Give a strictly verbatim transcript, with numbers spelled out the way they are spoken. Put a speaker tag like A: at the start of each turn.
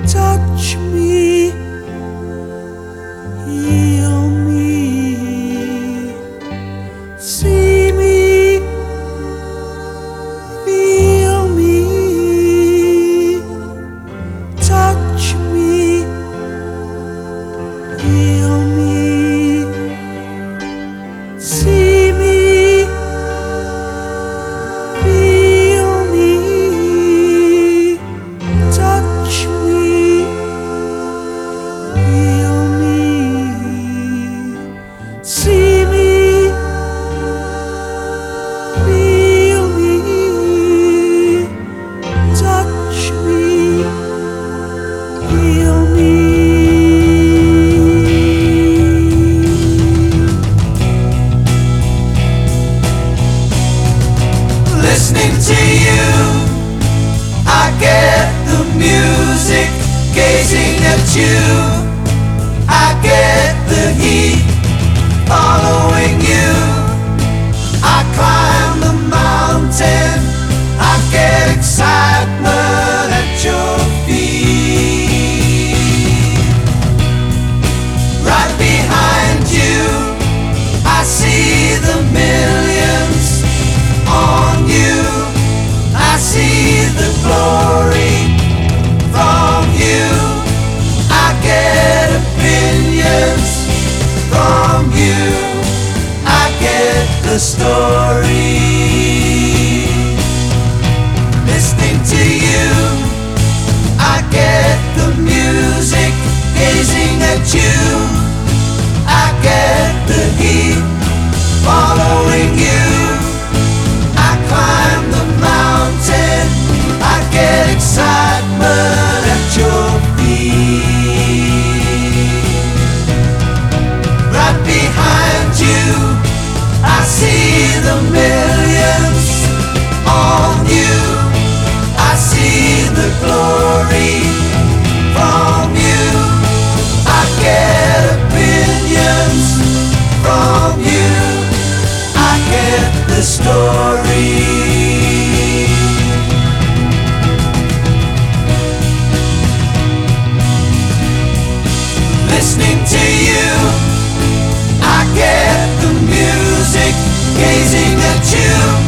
A: touch me, heal me, see me, feel me, touch me, heal me, see me, feel me, touch me, heal me, see me, feel me, touch me, heal me. Listening to you, I get the music. Gazing at you, I get the heat. Following you, I climb the mountain. I get excitement at your feet. Right behind you, I see the millions. On you, I see the glory. From you, I get opinions. From you, I get the story. Listening to you, I get the music. Gazing at you, I get the heat. Following you, I climb the mountain. I get excitement at your feet. Right behind you, I see the millions. On you, I see the glory. From you, I get opinions. From you, I get the story. Listening to you, I get the music. Gazing at you,